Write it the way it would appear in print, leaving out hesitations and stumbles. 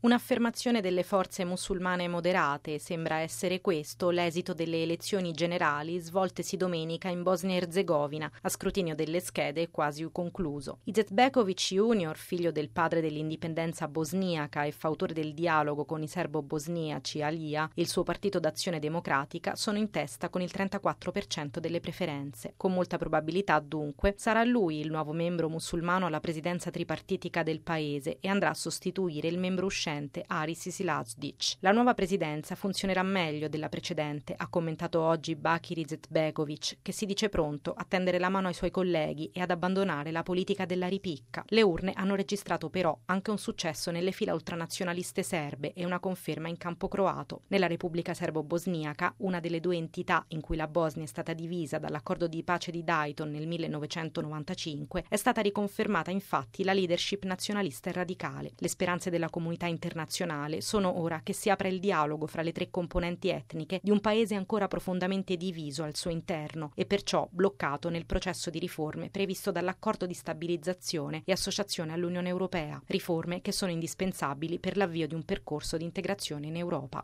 Un'affermazione delle forze musulmane moderate. Sembra essere questo l'esito delle elezioni generali svoltesi domenica in Bosnia-Erzegovina, a scrutinio delle schede quasi concluso. Izetbegovic Junior, figlio del padre dell'indipendenza bosniaca e fautore del dialogo con i serbo-bosniaci Alija, e il suo partito d'Azione Democratica sono in testa con il 34% delle preferenze. Con molta probabilità, dunque, sarà lui il nuovo membro musulmano alla presidenza tripartitica del paese e andrà a sostituire il membro uscente Aris Silaždić. La nuova presidenza funzionerà meglio della precedente, ha commentato oggi Bakir Izetbegovic, che si dice pronto a tendere la mano ai suoi colleghi e ad abbandonare la politica della ripicca. Le urne hanno registrato però anche un successo nelle fila ultranazionaliste serbe e una conferma in campo croato. Nella Repubblica Serbo-Bosniaca, una delle due entità in cui la Bosnia è stata divisa dall'accordo di pace di Dayton nel 1995, è stata riconfermata infatti la leadership nazionalista e radicale. Le speranze della comunità internazionale sono ora che si apra il dialogo fra le tre componenti etniche di un paese ancora profondamente diviso al suo interno e perciò bloccato nel processo di riforme previsto dall'accordo di stabilizzazione e associazione all'Unione Europea, riforme che sono indispensabili per l'avvio di un percorso di integrazione in Europa.